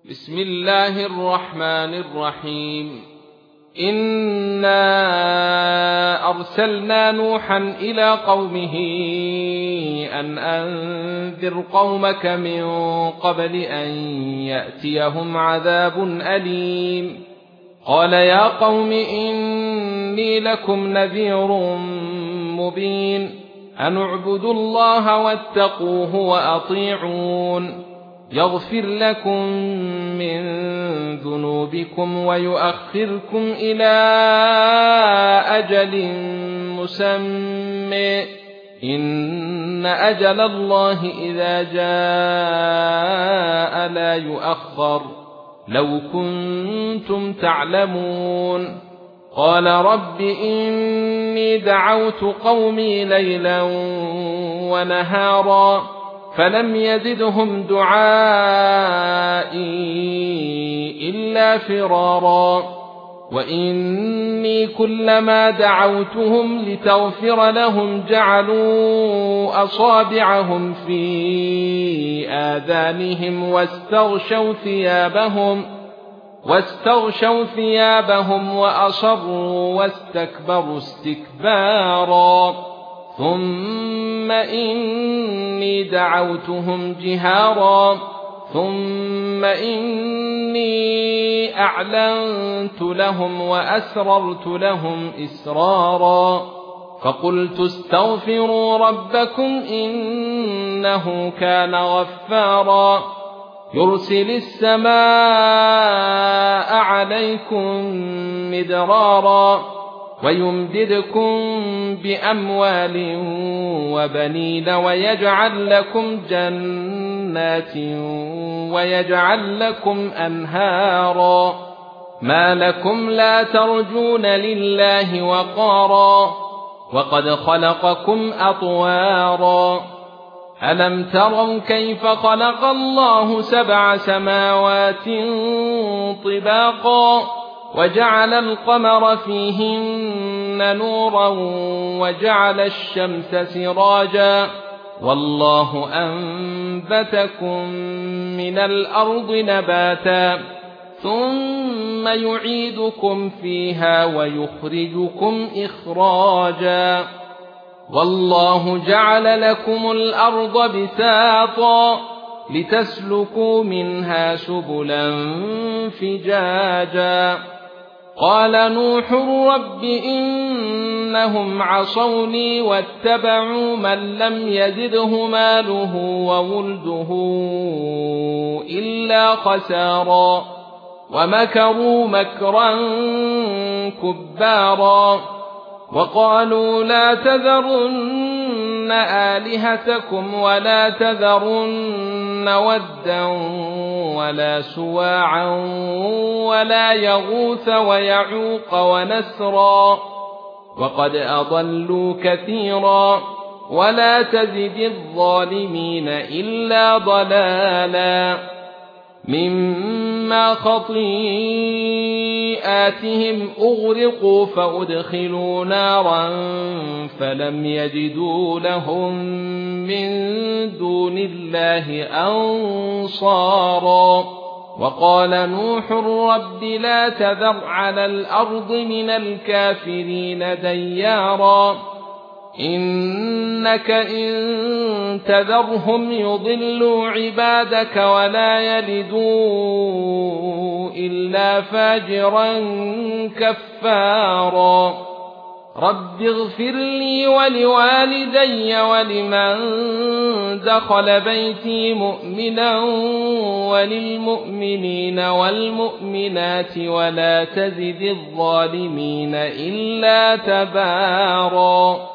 بسم الله الرحمن الرحيم. إنا أرسلنا نوحا إلى قومه أن أنذر قومك من قبل أن يأتيهم عذاب أليم. قال يا قوم إني لكم نذير مبين أن اعبدوا الله واتقوه وأطيعون يغفر لكم من ذنوبكم ويؤخركم إلى أجل مسمى إن أجل الله إذا جاء لا يؤخر لو كنتم تعلمون. قال رب إني دعوت قومي ليلا ونهارا فلم يزدهم دعائي إلا فرارا وإني كلما دعوتهم لتغفر لهم جعلوا أصابعهم في آذانهم واستغشوا ثيابهم وأصروا واستكبروا استكبارا ثم إني دعوتهم جهارا ثم إني أعلنت لهم وأسررت لهم إسرارا فقلت استغفروا ربكم إنه كان غفارا يرسل السماء عليكم مدرارا ويمددكم بأموال وبنين ويجعل لكم جنات ويجعل لكم أنهارا ما لكم لا ترجون لله وقارا وقد خلقكم أطوارا ألم تروا كيف خلق الله 7 سماوات طباقا وجعل القمر فيهن نورا وجعل الشمس سراجا والله أنبتكم من الأرض نباتا ثم يعيدكم فيها ويخرجكم إخراجا والله جعل لكم الأرض بساطا لتسلكوا منها سبلا فجاجا قال نوح رب إنهم عصوني واتبعوا من لم يزده ماله وولده إلا خسارا ومكروا مكرا كبارا وقالوا لا تذرن آلهتكم ولا تذرن ودا ولا سواعا ولا يغوث ويعوق ونسرا وقد أضلوا كثيرا ولا تزد الظالمين إلا ضلالا مما خطيئاتهم أغرقوا فأدخلوا نارا فلم يجدوا لهم من دون الله أنصارا وقال نوح رب لا تذر على الأرض من الكافرين ديارا إنك إن تذرهم يضلوا عبادك ولا يلدوا إلا فاجرا كفارا رب اغفر لي ولوالدي ولمن دخل بيتي مؤمنا وللمؤمنين والمؤمنات ولا تزد الظالمين إلا تبارا.